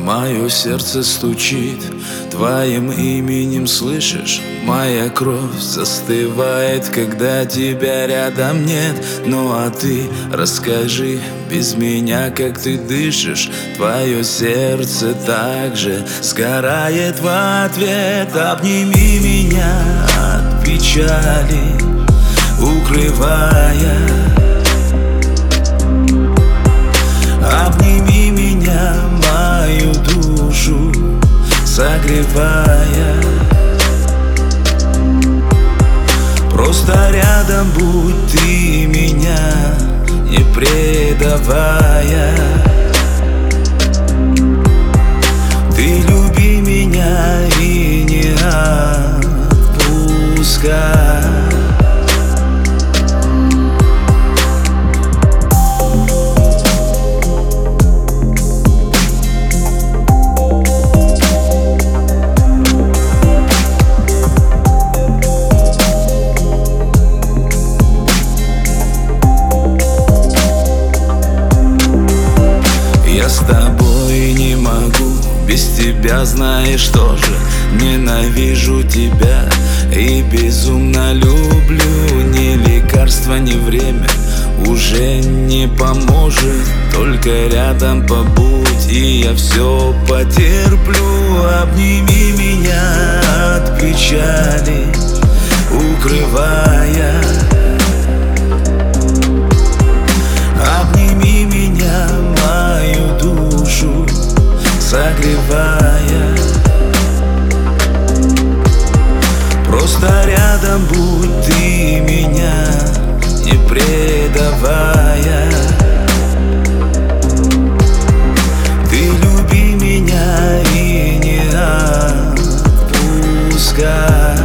Мое сердце стучит твоим именем, слышишь? Моя кровь застывает, когда тебя рядом нет. Ну а ты расскажи без меня, как ты дышишь. Твое сердце также сгорает в ответ. Обними меня от печали, укрывая. Обними меня, мою душу согревая. Просто рядом будь ты, меня не предавая. Ты люби меня и не отпускай. Я с тобой не могу, без тебя знаешь тоже. Ненавижу тебя и безумно люблю. Ни лекарство, ни время уже не поможет. Только рядом побудь, и я все потерплю. Обними меня от печали, укрывая. Обними меня, мою душу согревая. Просто рядом будь ты, меня не предавая. Ты люби меня и не отпускай.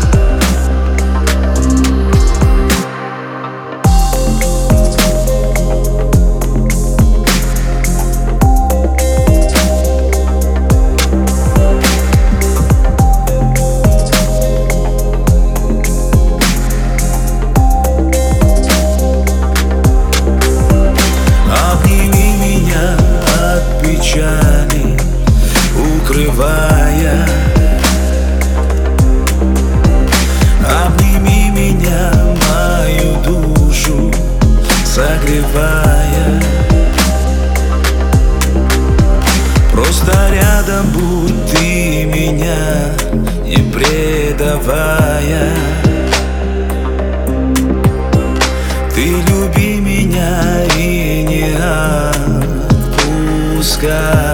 Укрывая. Обними меня, мою душу согревая. Просто рядом будь ты, меня не предавая. Ты люби меня и не отпускай.